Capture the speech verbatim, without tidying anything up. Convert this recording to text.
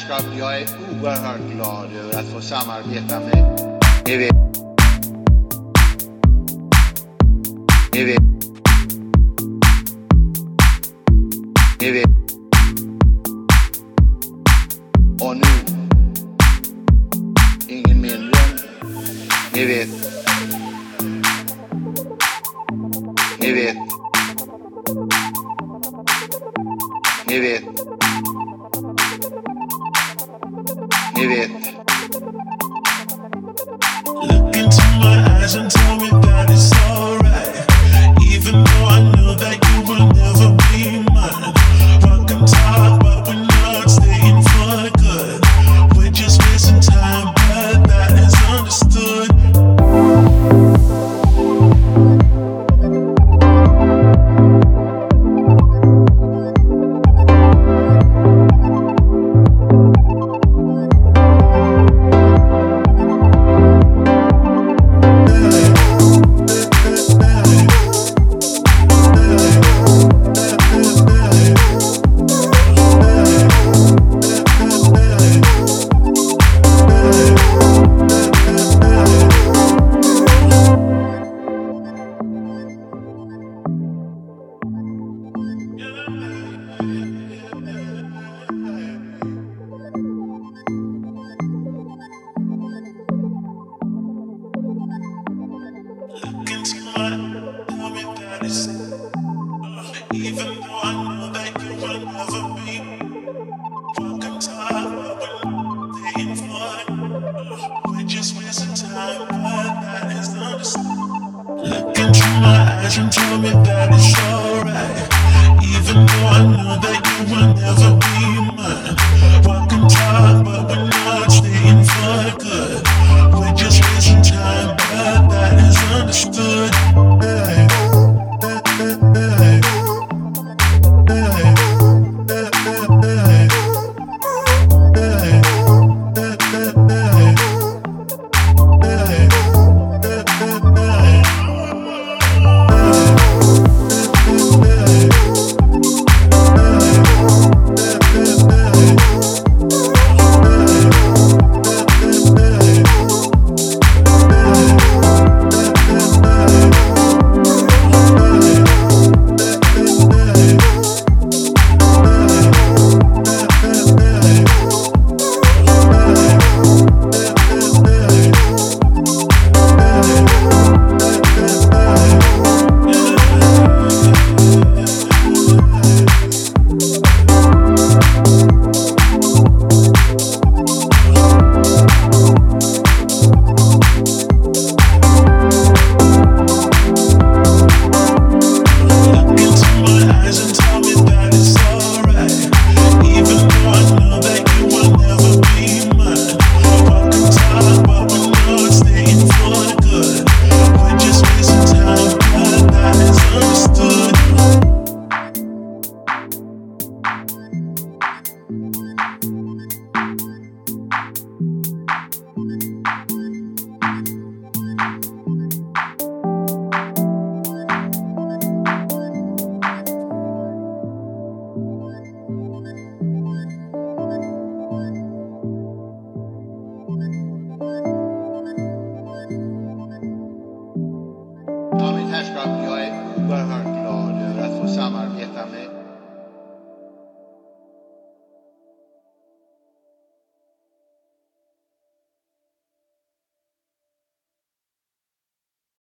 ska, jag är oerhört glad över att få samarbeta med, ni vet, ni vet, ni vet, och nu, ingen mindre, ni vet, ni vet, ni vet, ni vet. Look into my eyes and tell me that it's alright, even though I know that you will never be mine. Rock and talk, but we're not staying for good. We're just wasting time, but that is understood. Look into my eyes, tell me that it's uh, even though I know that you will never be. Rock and talk, but we're not staying for it. Uh, we're just wasting time, but that is understood. Look into my eyes and tell me